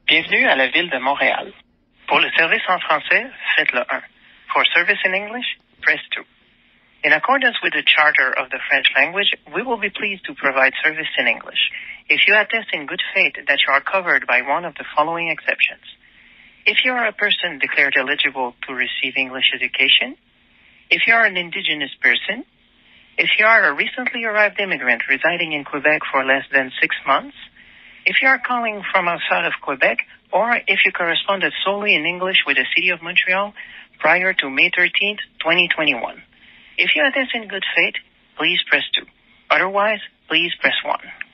Bienvenue à la ville de Montréal. Pour le service en français, faites le 1. For service in English, press 2. In accordance with the charter of the French language, we will be pleased to provide service in English. If you attest in good faith that you are covered by one of the following exceptions. If you are a person declared eligible to receive English education, if you are an indigenous person, if you are a recently arrived immigrant residing in Quebec for less than 6 months, if you are calling from outside of Quebec, or if you corresponded solely in English with the City of Montreal prior to May 13th, 2021. If you attest in good faith, please press 2. Otherwise, please press 1.